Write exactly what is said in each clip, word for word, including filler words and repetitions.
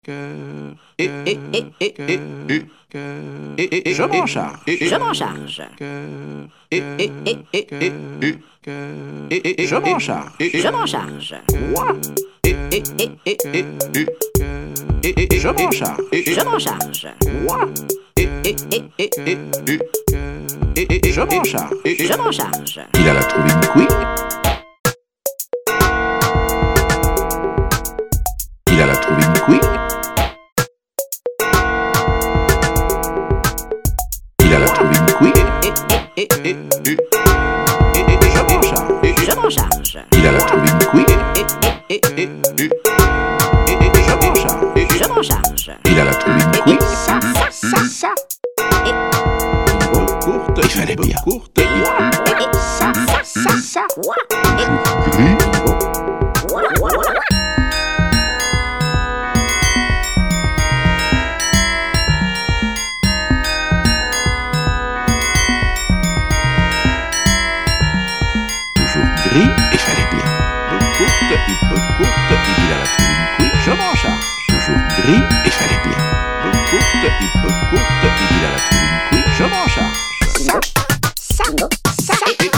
Cœur, Et, et, et, et, et, et, cœur, et, et, je m'en et, charge. je m'en charge. Cœur, Et, et, et, et, et, et, cœur, et, et, je m'en et, charge. et, je m'en charge. Moi, Et, et, et, et, et, et, et, je m'en charge. je m'en charge. Moi, Et, et, et, et, et, et, et, je m'en charge. je m'en charge. Il alla trouver une couille. Il alla trouver une couille. Il alla trouver une couille. Et, et, et, et, Et je m'en charge. je m'en charge. Il alla trouver une couille. Et, et, et, et, Et je m'en charge. je m'en charge. Il alla trouver une couille. Ça, ça, ça, ça. Courte, il fallait bien. Courte, Et ça, ça, ça, ça. gris. Toujours gris, il fallait bien. Peu courte, il peut courte, il alla trouver une couille, je m'en charge. Toujours gris, il fallait bien. Peu courte, il peut courte, il alla trouver une couille, je m'en charge. Ça, ça, ça,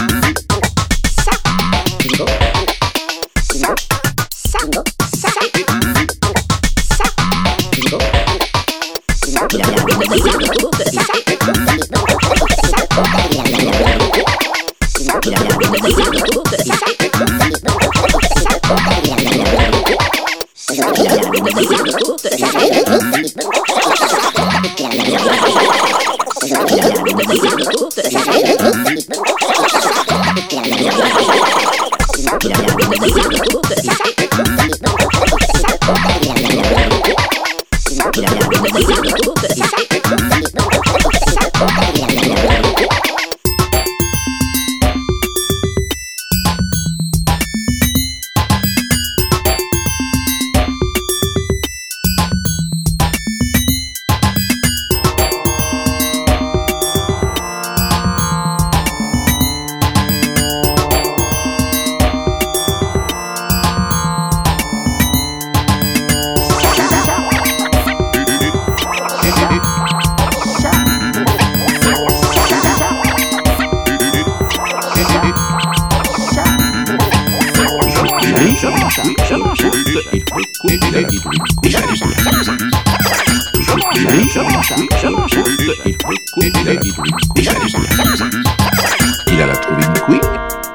Je m'en charge, je m'en charge. Il peut couper, il alla trouver une couille, fallait bien. Toujours gris, je m'en charge, je m'en charge. Il peut couper, il alla trouver une couille, fallait bien. Il alla trouver une couille.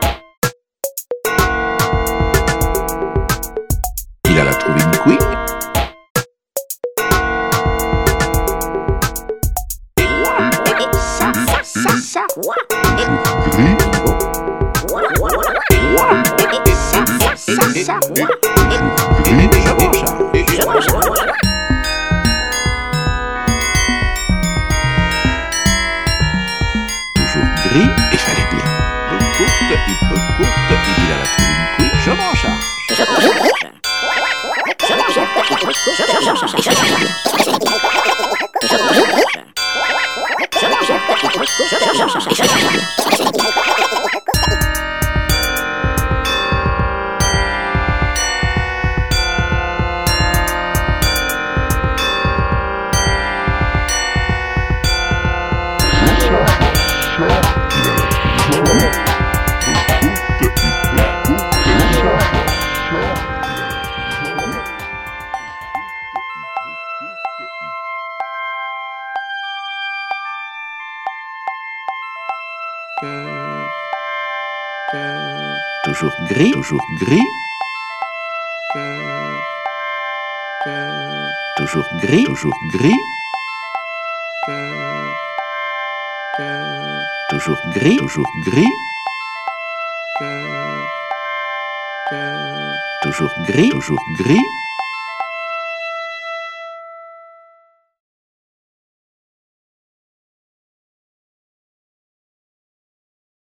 Il alla trouver une couille. Gris. Gris, je m'en charge. Toujours gris, il fallait bien. Peu courte, il peut courte, il alla trouver une couille, je m'en charge. Cœur, cœur, toujours gris, toujours gris. Cœur, cœur, toujours gris, toujours gris. Cœur, cœur, toujours gris, toujours gris. Cœur, cœur, toujours gris, toujours gris.